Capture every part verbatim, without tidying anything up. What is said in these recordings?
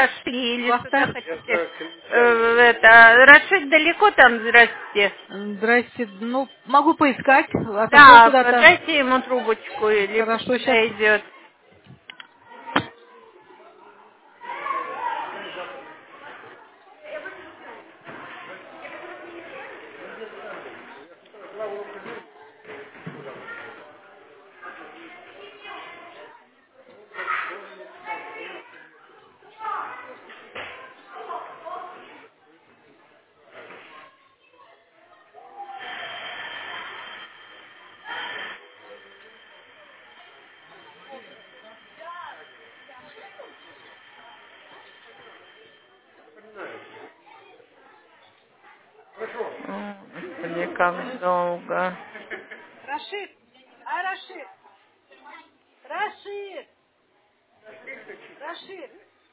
зашли или Вахтар. что-то хотите? Э, это, Рашид далеко там, здрасте? Здрасте. Ну, могу поискать. Отошел Да, куда-то. дайте ему трубочку или пусть Хорошо, сейчас. сюда идет. О, Господи, как долго. Рашид! А, Рашид! Рашид! Рашид!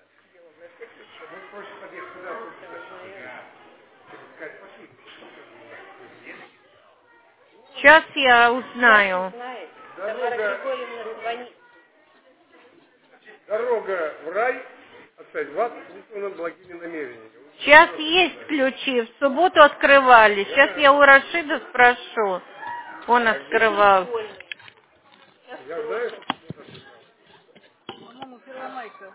Сейчас я узнаю. Знает. Тамара Дорога, Григорьевна звонит. дорога в рай, опять вас вызвана благими намерениями. Сейчас есть ключи, в субботу открывали. Сейчас я у Рашида спрошу. Он открывал. Я знаю, что... По-моему, Первомайка.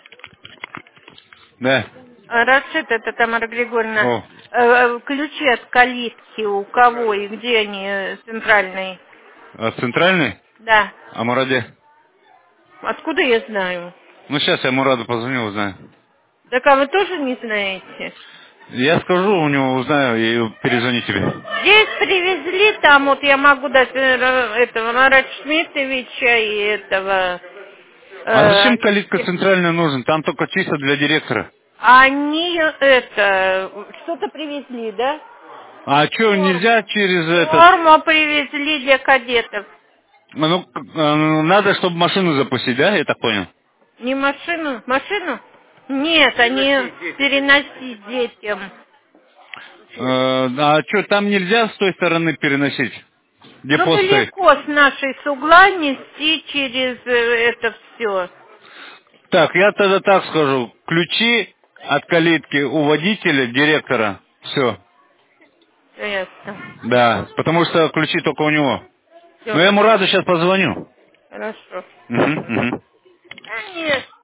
Да. А, Рашид, это Тамара Григорьевна. О, Э, э, Ключи от калитки у кого и где они э, центральные? а центральный? Да. А Мураде? Откуда я знаю? Ну, сейчас я Мураду позвоню, узнаю. Так а вы тоже не знаете? Я скажу у него, узнаю и перезвоню тебе. Здесь привезли, там вот я могу дать э, этого Марат Шмитовича и этого... А э, зачем калитка центральная нужен? Там только чисто для директора. они это... Что-то привезли, да? А что, нельзя через этот... Форму привезли для кадетов. Ну, к- э, надо, чтобы машину запустить, да, я так понял? Не машину? Машину? Нет, они переносить детям. Э, а что, там нельзя с той стороны переносить? Где Ну, пост стоит? далеко с нашей с угла нести через э, это все. Так, я тогда так скажу. Ключи от калитки у водителя, директора. Все. Ясно. Да, потому что ключи только у него. Все, Но я ему рада сейчас позвоню. хорошо. Угу, угу. Конечно.